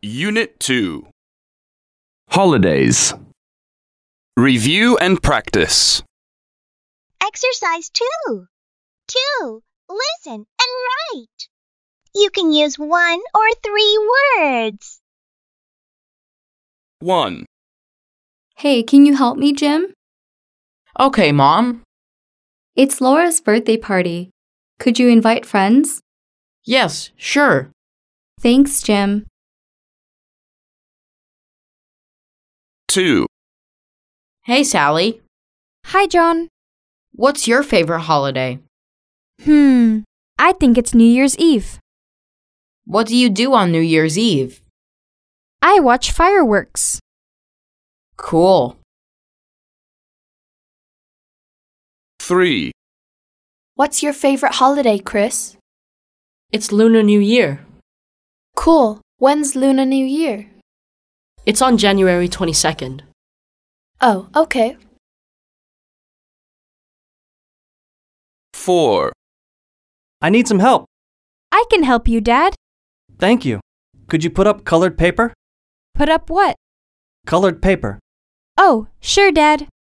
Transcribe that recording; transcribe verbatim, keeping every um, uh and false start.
Unit two. Holidays. Review and practice. Exercise two. two. Listen and write. You can use one or three words. one. Hey, can you help me, Jim? Okay, Mom. It's Laura's birthday party. Could you invite friends? Yes, sure. Thanks, Jim. two. Hey, Sally. Hi, John. What's your favorite holiday? Hmm, I think it's New Year's Eve. What do you do on New Year's Eve? I watch fireworks. Cool. three. What's your favorite holiday, Chris? It's Lunar New Year. Cool. When's Lunar New Year? It's on January twenty-second. Oh, okay. four. I need some help. I can help you, Dad. Thank you. Could you put up colored paper? Put up what? Colored paper. Oh, sure, Dad.